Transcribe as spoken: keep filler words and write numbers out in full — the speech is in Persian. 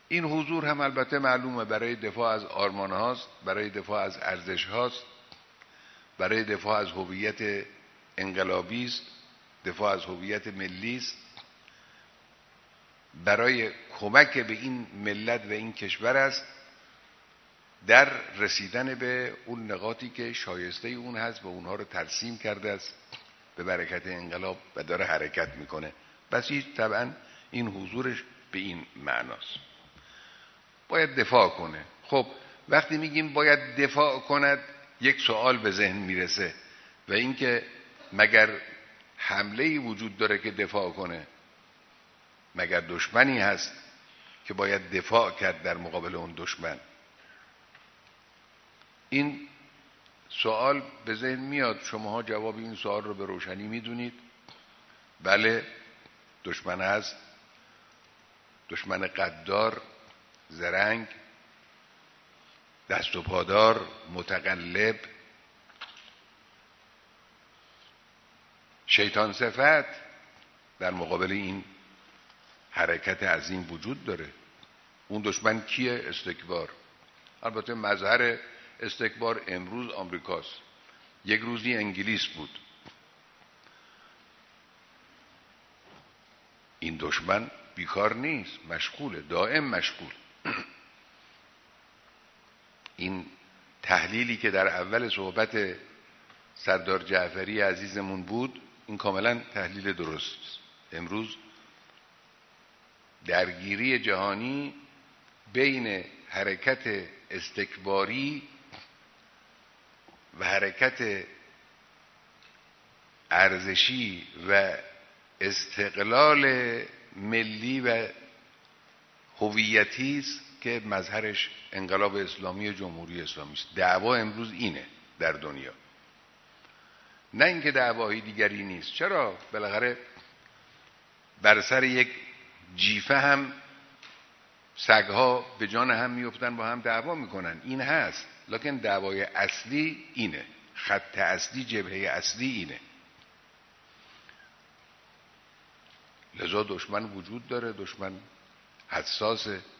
این حضور هم البته معلومه برای دفاع از آرمان هاست، برای دفاع از ارزش هاست، برای دفاع از هویت انقلابی است، دفاع از هویت ملی است، برای کمک به این ملت و این کشور است در رسیدن به اون نقاطی که شایسته اون هست و اونها رو ترسیم کرده است به برکت انقلاب و داره حرکت میکنه. پس طبعا این حضورش به این معناست. باید دفاع کنه. خب وقتی میگیم باید دفاع کند، یک سوال به ذهن میرسه و اینکه مگر حمله‌ای وجود داره که دفاع کنه؟ مگر دشمنی هست که باید دفاع کرد در مقابل اون دشمن؟ این سوال به ذهن میاد. شماها جواب این سوال رو به روشنی میدونید. بله، دشمن هست، دشمن قدار، زرنگ، دست و پادار، متقلب، شیطان صفت در مقابل این حرکت عظیم وجود داره. اون دشمن کیه؟ استکبار. البته مظهر استکبار امروز آمریکاست، یک روزی انگلیس بود. این دشمن بیکار نیست، مشغوله، دائم مشغول. این تحلیلی که در اول صحبت سردار جعفری عزیزمون بود، این کاملا تحلیل درست است. امروز درگیری جهانی بین حرکت استکباری و حرکت ارزشی و استقلال ملی و هویتی است که مظهرش انقلاب اسلامی و جمهوری اسلامی است. دعوا امروز اینه در دنیا، نه اینکه دعوای دیگری نیست. چرا؟ بالاخره بر سر یک جیفه هم سگها به جان هم میافتن، با هم دعوا میکنن، این هست. لکن دعوای اصلی اینه، خط اصلی، جبهه اصلی اینه. لذا دشمن وجود داره، دشمن حساسه،